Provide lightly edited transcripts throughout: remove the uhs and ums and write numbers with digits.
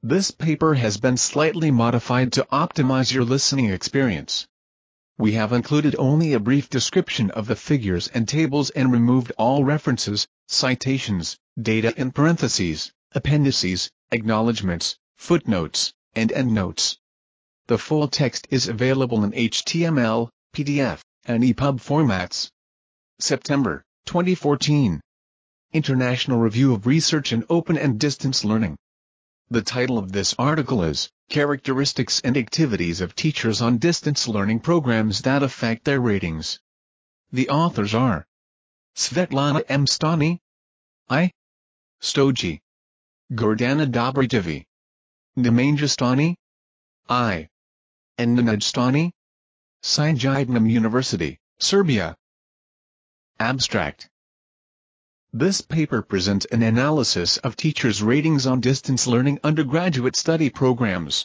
This paper has been slightly modified to optimize your listening experience. We have included only a brief description of the figures and tables and removed all references, citations, data in parentheses, appendices, acknowledgments, footnotes, and endnotes. The full text is available in HTML, PDF, and EPUB formats. September 2014. International Review of Research in Open and Distance Learning. The title of this article is, Characteristics and Activities of Teachers on Distance Learning Programs that Affect Their Ratings. The authors are Svetlana M. Stani, I. Stoji, Gordana Dobritevi, Nemanja Stani, I. and Nenad Stani, Scientific University, Serbia. Abstract. This paper presents an analysis of teachers' ratings on distance learning undergraduate study programs.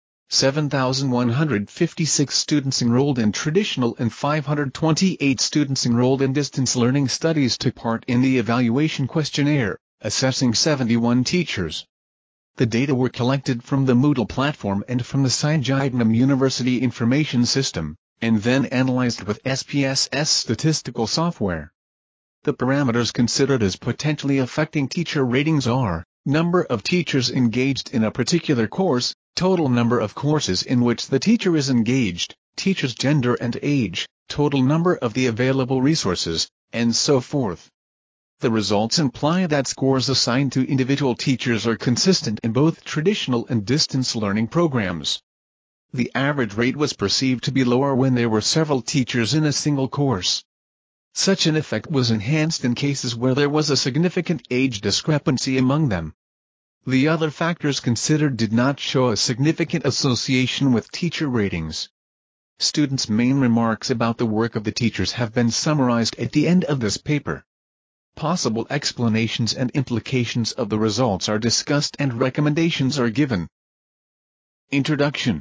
7,156 students enrolled in traditional and 528 students enrolled in distance learning studies took part in the evaluation questionnaire, assessing 71 teachers. The data were collected from the Moodle platform and from the Scientific University information system, and then analyzed with SPSS statistical software. The parameters considered as potentially affecting teacher ratings are, number of teachers engaged in a particular course, total number of courses in which the teacher is engaged, teacher's gender and age, total number of the available resources, and so forth. The results imply that scores assigned to individual teachers are consistent in both traditional and distance learning programs. The average rate was perceived to be lower when there were several teachers in a single course. Such an effect was enhanced in cases where there was a significant age discrepancy among them. The other factors considered did not show a significant association with teacher ratings. Students' main remarks about the work of the teachers have been summarized at the end of this paper. Possible explanations and implications of the results are discussed and recommendations are given. Introduction.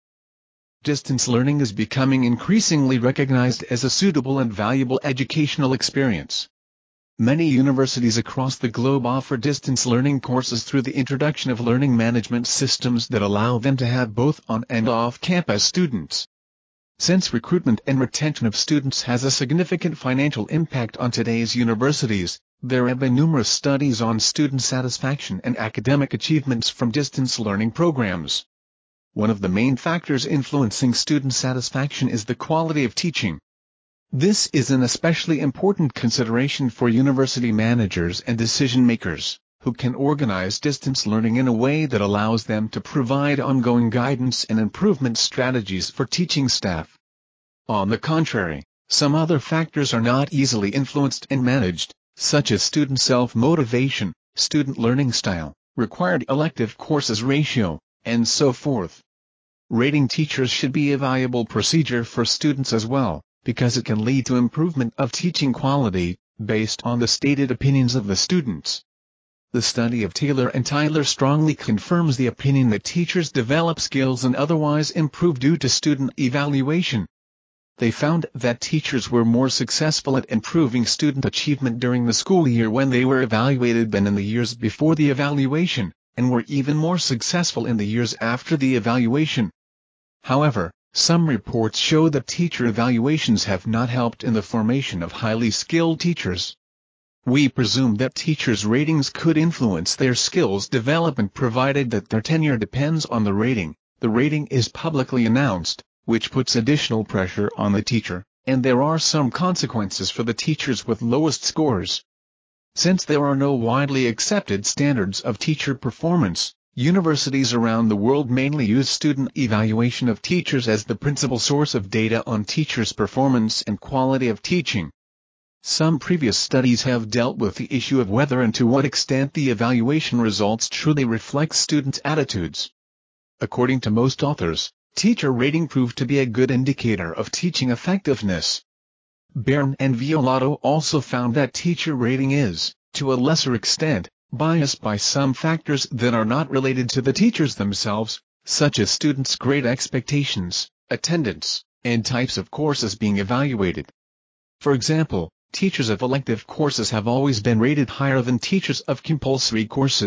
Distance learning is becoming increasingly recognized as a suitable and valuable educational experience. Many universities across the globe offer distance learning courses through the introduction of learning management systems that allow them to have both on and off-campus students. Since recruitment and retention of students has a significant financial impact on today's universities, there have been numerous studies on student satisfaction and academic achievements from distance learning programs. One of the main factors influencing student satisfaction is the quality of teaching. This is an especially important consideration for university managers and decision-makers, who can organize distance learning in a way that allows them to provide ongoing guidance and improvement strategies for teaching staff. On the contrary, some other factors are not easily influenced and managed, such as student self-motivation, student learning style, required elective courses ratio, and so forth. Rating teachers should be a valuable procedure for students as well, because it can lead to improvement of teaching quality, based on the stated opinions of the students. The study of Taylor and Tyler strongly confirms the opinion that teachers develop skills and otherwise improve due to student evaluation. They found that teachers were more successful at improving student achievement during the school year when they were evaluated than in the years before the evaluation, and were even more successful in the years after the evaluation. However, some reports show that teacher evaluations have not helped in the formation of highly skilled teachers. We presume that teachers' ratings could influence their skills development provided that their tenure depends on the rating. The rating is publicly announced, which puts additional pressure on the teacher, and there are some consequences for the teachers with lowest scores. Since there are no widely accepted standards of teacher performance, universities around the world mainly use student evaluation of teachers as the principal source of data on teachers' performance and quality of teaching. Some previous studies have dealt with the issue of whether and to what extent the evaluation results truly reflect students' attitudes. According to most authors, teacher rating proved to be a good indicator of teaching effectiveness. Baron and Violato also found that teacher rating is, to a lesser extent, biased by some factors that are not related to the teachers themselves, such as students' grade expectations, attendance, and types of courses being evaluated. For example, teachers of elective courses have always been rated higher than teachers of compulsory courses,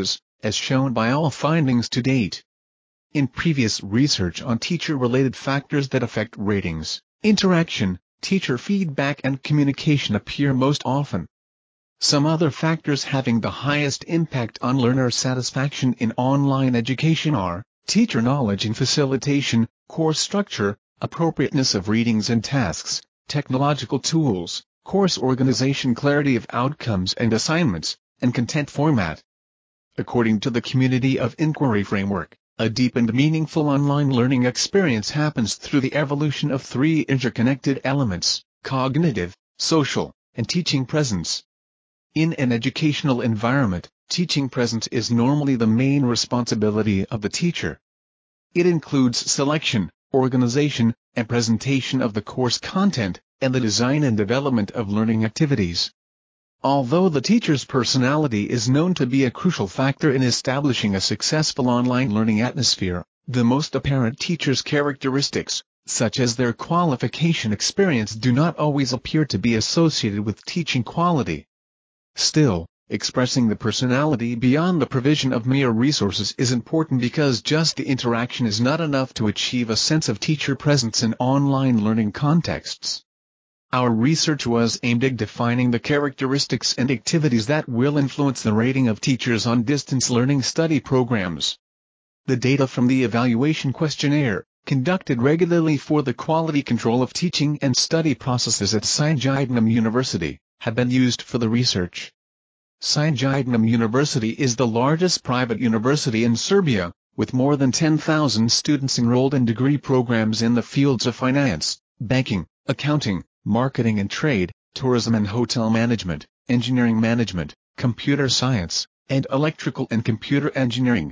as shown by all findings to date. In previous research on teacher-related factors that affect ratings, interaction, teacher feedback and communication appear most often. Some other factors having the highest impact on learner satisfaction in online education are teacher knowledge and facilitation, course structure, appropriateness of readings and tasks, technological tools, course organization, clarity of outcomes and assignments, and content format. According to the Community of Inquiry framework, a deep and meaningful online learning experience happens through the evolution of three interconnected elements: cognitive, social, and teaching presence. In an educational environment, teaching presence is normally the main responsibility of the teacher. It includes selection, organization, and presentation of the course content, and the design and development of learning activities. Although the teacher's personality is known to be a crucial factor in establishing a successful online learning atmosphere, the most apparent teacher's characteristics, such as their qualification experience, do not always appear to be associated with teaching quality. Still, expressing the personality beyond the provision of mere resources is important, because just the interaction is not enough to achieve a sense of teacher presence in online learning contexts. Our research was aimed at defining the characteristics and activities that will influence the rating of teachers on distance learning study programs. The data from the evaluation questionnaire, conducted regularly for the quality control of teaching and study processes at Scienjidinum University, have been used for the research. Scienjidinum University is the largest private university in Serbia, with more than 10,000 students enrolled in degree programs in the fields of finance, banking, accounting, marketing and trade, tourism and hotel management, engineering management, computer science, and electrical and computer engineering.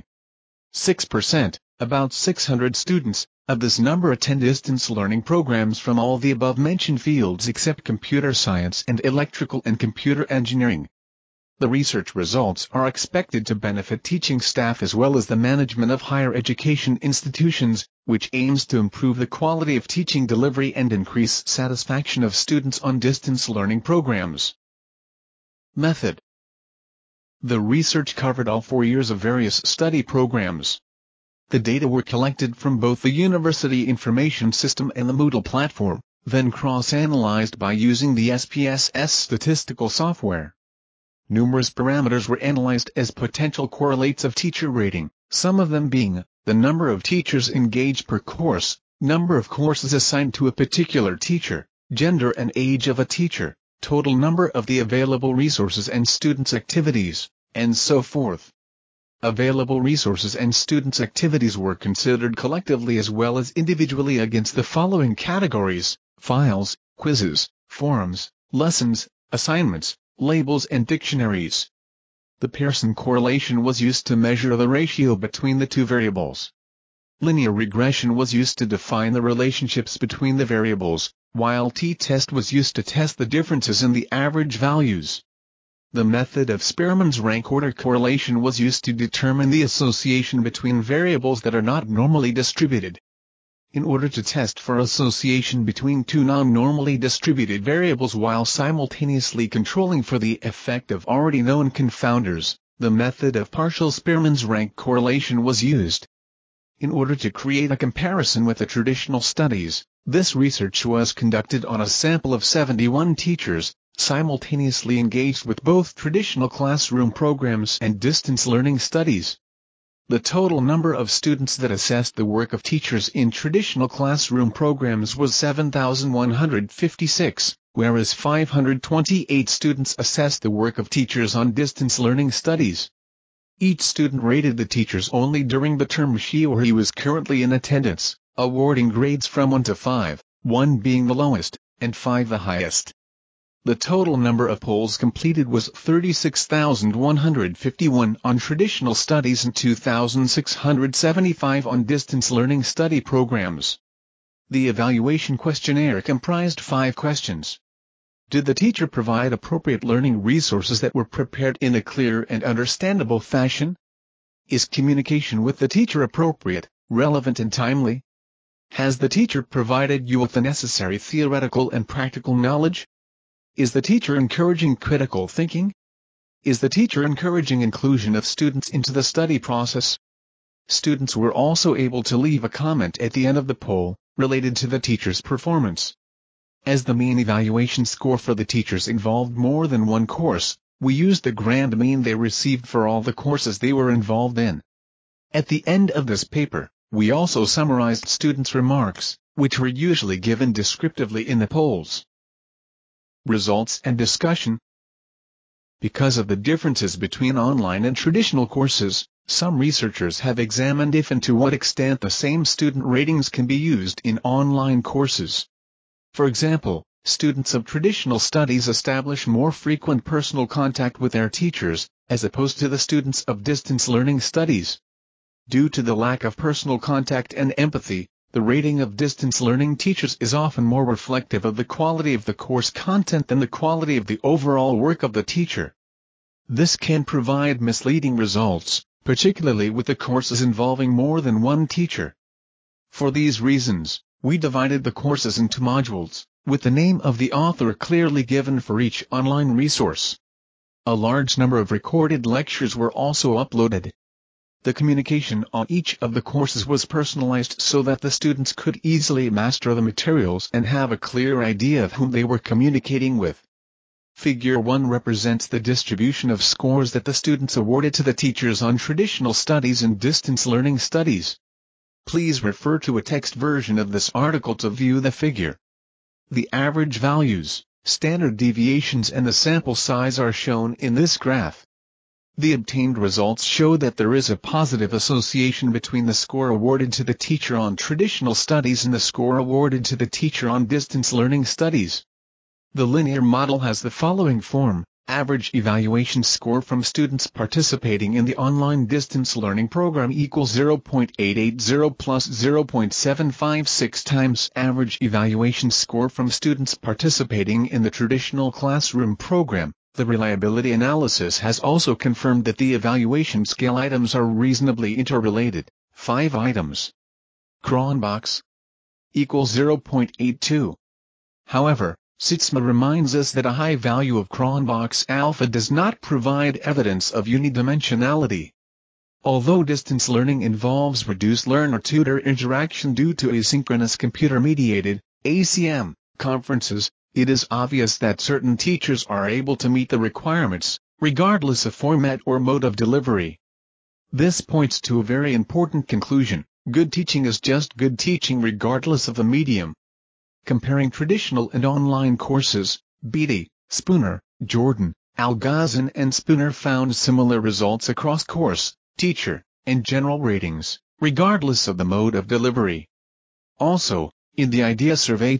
6%, about 600 students, of this number attend distance learning programs from all the above-mentioned fields except computer science and electrical and computer engineering. The research results are expected to benefit teaching staff as well as the management of higher education institutions, which aims to improve the quality of teaching delivery and increase satisfaction of students on distance learning programs. Method. The research covered all 4 years of various study programs. The data were collected from both the University Information System and the Moodle platform, then cross-analyzed by using the SPSS statistical software. Numerous parameters were analyzed as potential correlates of teacher rating, some of them being the number of teachers engaged per course, number of courses assigned to a particular teacher, gender and age of a teacher, total number of the available resources and students' activities, and so forth. Available resources and students' activities were considered collectively as well as individually against the following categories: files, quizzes, forums, lessons, assignments, labels and dictionaries. The Pearson correlation was used to measure the ratio between the two variables. Linear regression was used to define the relationships between the variables, while t-test was used to test the differences in the average values. The method of Spearman's rank order correlation was used to determine the association between variables that are not normally distributed. In order to test for association between two non-normally distributed variables while simultaneously controlling for the effect of already known confounders, the method of partial Spearman's rank correlation was used. In order to create a comparison with the traditional studies, this research was conducted on a sample of 71 teachers, simultaneously engaged with both traditional classroom programs and distance learning studies. The total number of students that assessed the work of teachers in traditional classroom programs was 7,156, whereas 528 students assessed the work of teachers on distance learning studies. Each student rated the teachers only during the term she or he was currently in attendance, awarding grades from 1 to 5, 1 being the lowest, and 5 the highest. The total number of polls completed was 36,151 on traditional studies and 2,675 on distance learning study programs. The evaluation questionnaire comprised 5 questions. Did the teacher provide appropriate learning resources that were prepared in a clear and understandable fashion? Is communication with the teacher appropriate, relevant and timely? Has the teacher provided you with the necessary theoretical and practical knowledge? Is the teacher encouraging critical thinking? Is the teacher encouraging inclusion of students into the study process? Students were also able to leave a comment at the end of the poll, related to the teacher's performance. As the mean evaluation score for the teachers involved more than one course, we used the grand mean they received for all the courses they were involved in. At the end of this paper, we also summarized students' remarks, which were usually given descriptively in the polls. Results and discussion. Because of the differences between online and traditional courses, some researchers have examined if and to what extent the same student ratings can be used in online courses. For example, students of traditional studies establish more frequent personal contact with their teachers, as opposed to the students of distance learning studies. Due to the lack of personal contact and empathy, the rating of distance learning teachers is often more reflective of the quality of the course content than the quality of the overall work of the teacher. This can provide misleading results, particularly with the courses involving more than one teacher. For these reasons, we divided the courses into modules, with the name of the author clearly given for each online resource. A large number of recorded lectures were also uploaded. The communication on each of the courses was personalized so that the students could easily master the materials and have a clear idea of whom they were communicating with. Figure 1 represents the distribution of scores that the students awarded to the teachers on traditional studies and distance learning studies. Please refer to a text version of this article to view the figure. The average values, standard deviations and the sample size are shown in this graph. The obtained results show that there is a positive association between the score awarded to the teacher on traditional studies and the score awarded to the teacher on distance learning studies. The linear model has the following form: average evaluation score from students participating in the online distance learning program equals 0.880 plus 0.756 times average evaluation score from students participating in the traditional classroom program. The reliability analysis has also confirmed that the evaluation scale items are reasonably interrelated. 5 items. Cronbach's equals 0.82. However, Sietsma reminds us that a high value of Cronbach's alpha does not provide evidence of unidimensionality. Although distance learning involves reduced learner-tutor interaction due to asynchronous computer-mediated (ACM) conferences, it is obvious that certain teachers are able to meet the requirements, regardless of format or mode of delivery. This points to a very important conclusion: good teaching is just good teaching regardless of the medium. Comparing traditional and online courses, Beatty, Spooner, Jordan, Algazin and Spooner found similar results across course, teacher, and general ratings, regardless of the mode of delivery. Also, in the IDEA Survey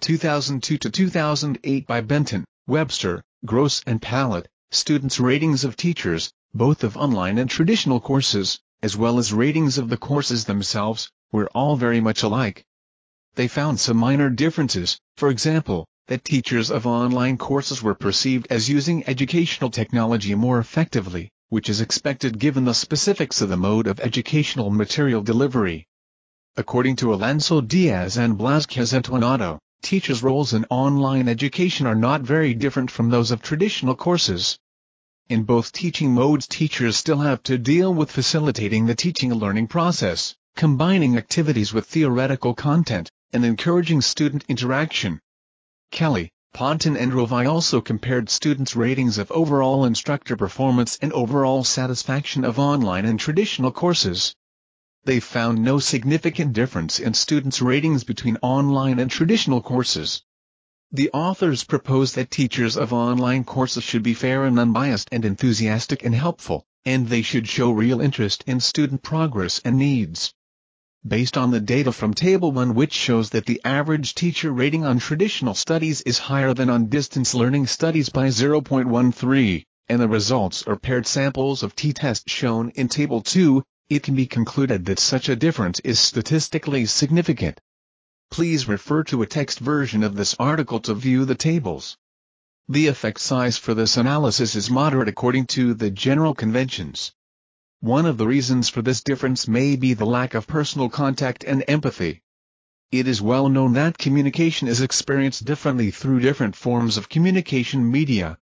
2002-2008 by Benton, Webster, Gross and Pallet, students' ratings of teachers, both of online and traditional courses, as well as ratings of the courses themselves, were all very much alike. They found some minor differences, for example, that teachers of online courses were perceived as using educational technology more effectively, which is expected given the specifics of the mode of educational material delivery. According to Alonso Diaz and Blázquez Antonato, teachers' roles in online education are not very different from those of traditional courses. In both teaching modes, teachers still have to deal with facilitating the teaching and learning process, combining activities with theoretical content, and encouraging student interaction. Kelly, Ponton and Rovai also compared students' ratings of overall instructor performance and overall satisfaction of online and traditional courses. They found no significant difference in students' ratings between online and traditional courses. The authors propose that teachers of online courses should be fair and unbiased and enthusiastic and helpful, and they should show real interest in student progress and needs. Based on the data from Table 1, which shows that the average teacher rating on traditional studies is higher than on distance learning studies by 0.13, and the results are paired samples of t-tests shown in Table 2, it can be concluded that such a difference is statistically significant. Please refer to a text version of this article to view the tables. The effect size for this analysis is moderate according to the general conventions. One of the reasons for this difference may be the lack of personal contact and empathy. It is well known that communication is experienced differently through different forms of communication media.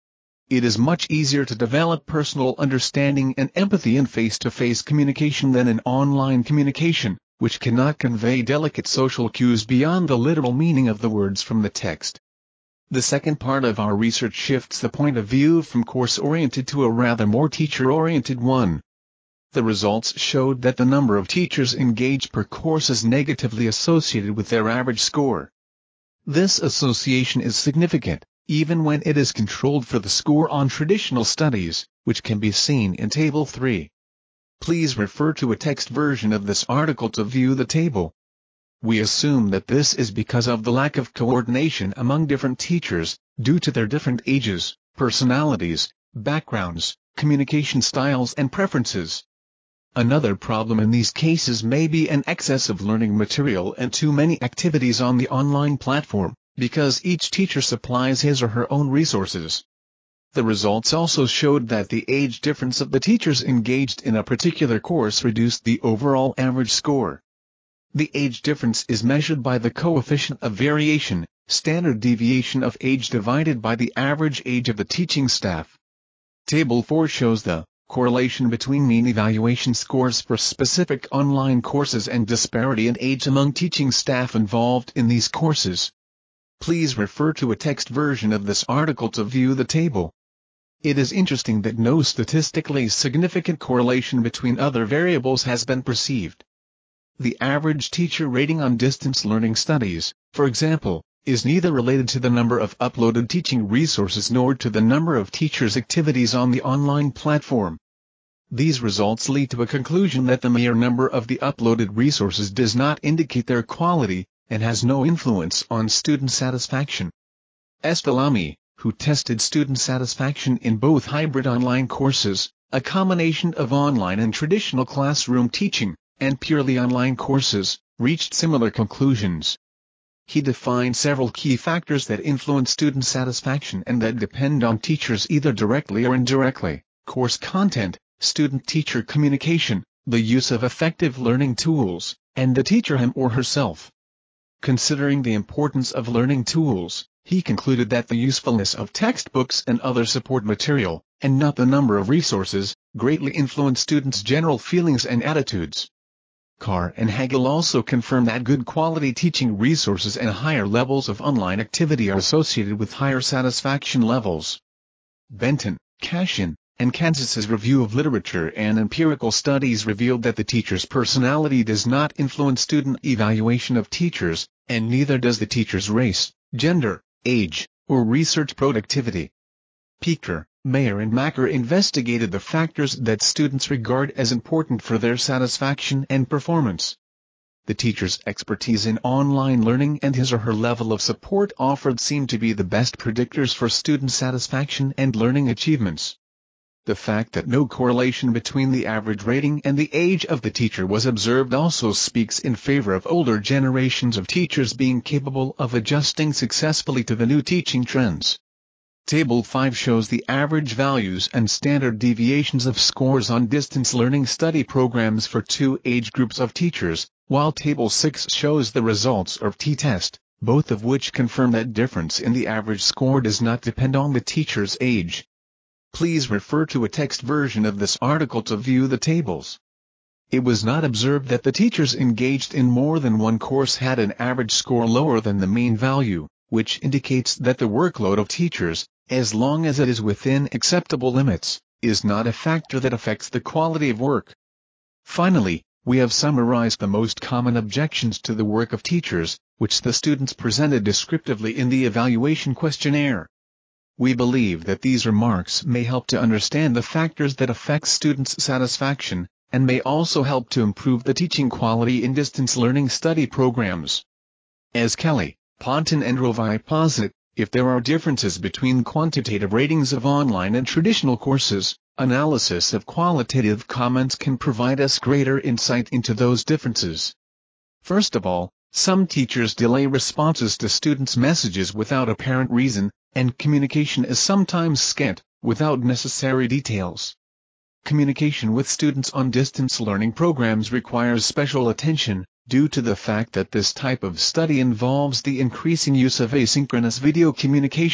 It is much easier to develop personal understanding and empathy in face-to-face communication than in online communication, which cannot convey delicate social cues beyond the literal meaning of the words from the text. The second part of our research shifts the point of view from course-oriented to a rather more teacher-oriented one. The results showed that the number of teachers engaged per course is negatively associated with their average score. This association is significant, even when it is controlled for the score on traditional studies, which can be seen in Table 3. Please refer to a text version of this article to view the table. We assume that this is because of the lack of coordination among different teachers, due to their different ages, personalities, backgrounds, communication styles and preferences. Another problem in these cases may be an excess of learning material and too many activities on the online platform, because each teacher supplies his or her own resources. The results also showed that the age difference of the teachers engaged in a particular course reduced the overall average score. The age difference is measured by the coefficient of variation, standard deviation of age divided by the average age of the teaching staff. Table 4 shows the correlation between mean evaluation scores for specific online courses and disparity in age among teaching staff involved in these courses. Please refer to a text version of this article to view the table. It is interesting that no statistically significant correlation between other variables has been perceived. The average teacher rating on distance learning studies, for example, is neither related to the number of uploaded teaching resources nor to the number of teachers' activities on the online platform. These results lead to a conclusion that the mere number of the uploaded resources does not indicate their quality, and has no influence on student satisfaction. Estalami, who tested student satisfaction in both hybrid online courses, a combination of online and traditional classroom teaching, and purely online courses, reached similar conclusions. He defined several key factors that influence student satisfaction and that depend on teachers either directly or indirectly: course content, student-teacher communication, the use of effective learning tools, and the teacher him or herself. Considering the importance of learning tools, he concluded that the usefulness of textbooks and other support material, and not the number of resources, greatly influence students' general feelings and attitudes. Carr and Hagel also confirm that good quality teaching resources and higher levels of online activity are associated with higher satisfaction levels. Benton, Cashin, and Kansas's review of literature and empirical studies revealed that the teacher's personality does not influence student evaluation of teachers, and neither does the teacher's race, gender, age, or research productivity. Peeker, Mayer and Macker investigated the factors that students regard as important for their satisfaction and performance. The teacher's expertise in online learning and his or her level of support offered seemed to be the best predictors for student satisfaction and learning achievements. The fact that no correlation between the average rating and the age of the teacher was observed also speaks in favor of older generations of teachers being capable of adjusting successfully to the new teaching trends. Table 5 shows the average values and standard deviations of scores on distance learning study programs for two age groups of teachers, while Table 6 shows the results of t-test, both of which confirm that difference in the average score does not depend on the teacher's age. Please refer to a text version of this article to view the tables. It was not observed that the teachers engaged in more than one course had an average score lower than the mean value, which indicates that the workload of teachers, as long as it is within acceptable limits, is not a factor that affects the quality of work. Finally, we have summarized the most common objections to the work of teachers, which the students presented descriptively in the evaluation questionnaire. We believe that these remarks may help to understand the factors that affect students' satisfaction, and may also help to improve the teaching quality in distance learning study programs. As Kelly, Ponton and Rovai posit, if there are differences between quantitative ratings of online and traditional courses, analysis of qualitative comments can provide us greater insight into those differences. First of all, some teachers delay responses to students' messages without apparent reason, and communication is sometimes scant, without necessary details. Communication with students on distance learning programs requires special attention, due to the fact that this type of study involves the increasing use of asynchronous video communication,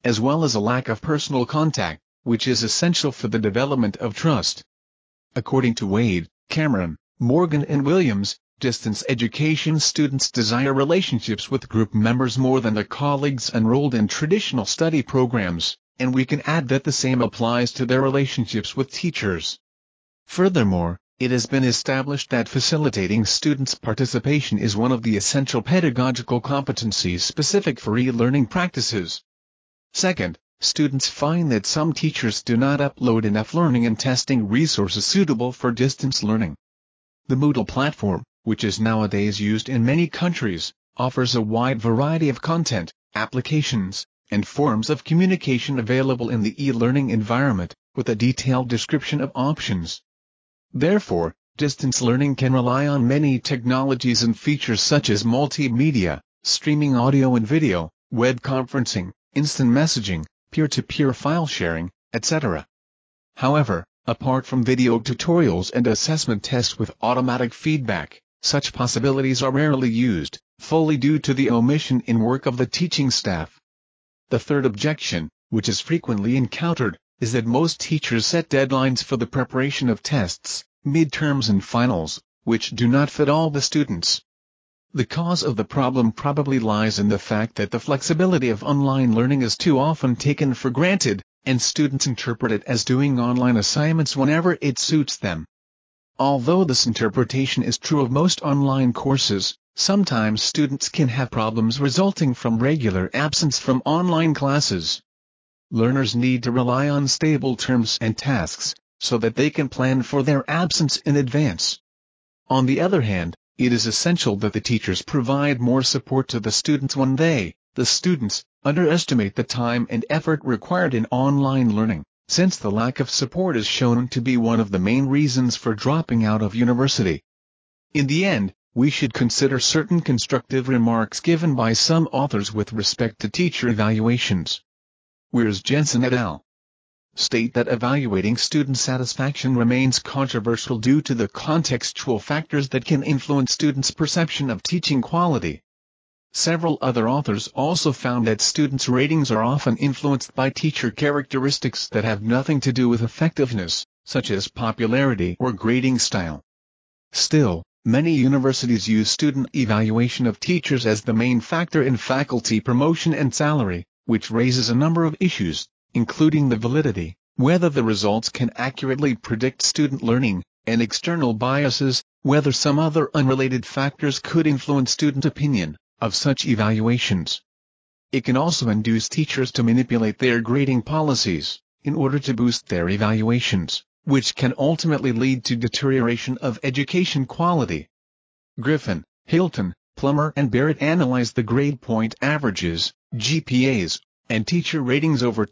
as well as a lack of personal contact, which is essential for the development of trust. According to Wade, Cameron, Morgan and Williams, distance education students desire relationships with group members more than the colleagues enrolled in traditional study programs, and we can add that the same applies to their relationships with teachers. Furthermore, it has been established that facilitating students' participation is one of the essential pedagogical competencies specific for e-learning practices. Second, students find that some teachers do not upload enough learning and testing resources suitable for distance learning. The Moodle platform, which is nowadays used in many countries, offers a wide variety of content, applications, and forms of communication available in the e-learning environment, with a detailed description of options. Therefore, distance learning can rely on many technologies and features such as multimedia, streaming audio and video, web conferencing, instant messaging, peer-to-peer file sharing, etc. However, apart from video tutorials and assessment tests with automatic feedback, such possibilities are rarely used, fully due to the omission in work of the teaching staff. The third objection, which is frequently encountered, is that most teachers set deadlines for the preparation of tests, midterms and finals, which do not fit all the students. The cause of the problem probably lies in the fact that the flexibility of online learning is too often taken for granted, and students interpret it as doing online assignments whenever it suits them. Although this interpretation is true of most online courses, sometimes students can have problems resulting from regular absence from online classes. Learners need to rely on stable terms and tasks, so that they can plan for their absence in advance. On the other hand, it is essential that the teachers provide more support to the students when they, the students, underestimate the time and effort required in online learning, since the lack of support is shown to be one of the main reasons for dropping out of university. In the end, we should consider certain constructive remarks given by some authors with respect to teacher evaluations. Whereas Jensen et al. State that evaluating student satisfaction remains controversial due to the contextual factors that can influence students' perception of teaching quality. Several other authors also found that students' ratings are often influenced by teacher characteristics that have nothing to do with effectiveness, such as popularity or grading style. Still, many universities use student evaluation of teachers as the main factor in faculty promotion and salary, which raises a number of issues, including the validity, whether the results can accurately predict student learning, and external biases, whether some other unrelated factors could influence student opinion of such evaluations. It can also induce teachers to manipulate their grading policies in order to boost their evaluations, which can ultimately lead to deterioration of education quality. Griffin, Hilton, Plummer and Barrett analyzed the grade point averages, GPAs, and teacher ratings over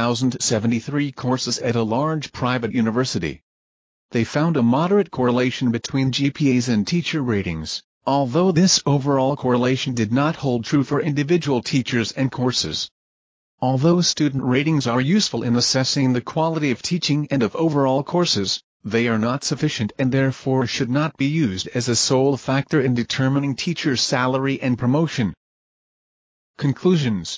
2,073 courses at a large private university. They found a moderate correlation between GPAs and teacher ratings, although this overall correlation did not hold true for individual teachers and courses. Although student ratings are useful in assessing the quality of teaching and of overall courses, they are not sufficient and therefore should not be used as a sole factor in determining teacher salary and promotion. Conclusions.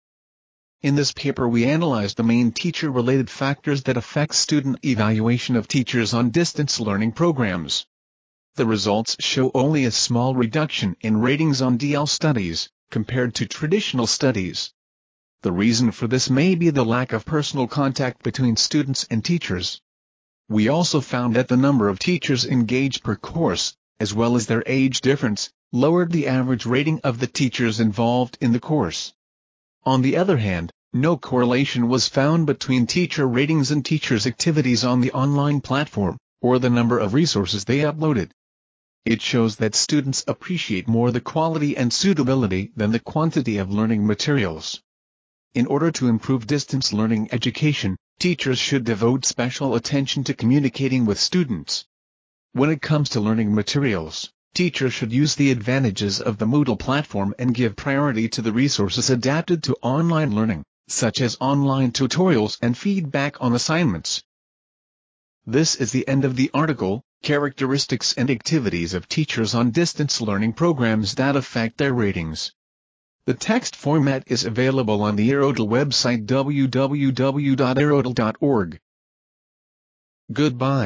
In this paper we analyzed the main teacher-related factors that affect student evaluation of teachers on distance learning programs. The results show only a small reduction in ratings on DL studies, compared to traditional studies. The reason for this may be the lack of personal contact between students and teachers. We also found that the number of teachers engaged per course, as well as their age difference, lowered the average rating of the teachers involved in the course. On the other hand, no correlation was found between teacher ratings and teachers' activities on the online platform, or the number of resources they uploaded. It shows that students appreciate more the quality and suitability than the quantity of learning materials. In order to improve distance learning education, teachers should devote special attention to communicating with students. When it comes to learning materials, teachers should use the advantages of the Moodle platform and give priority to the resources adapted to online learning, such as online tutorials and feedback on assignments. This is the end of the article, Characteristics and Activities of Teachers on Distance Learning Programs That Affect Their Ratings. The text format is available on the Aerodel website www.aerodel.org. Goodbye.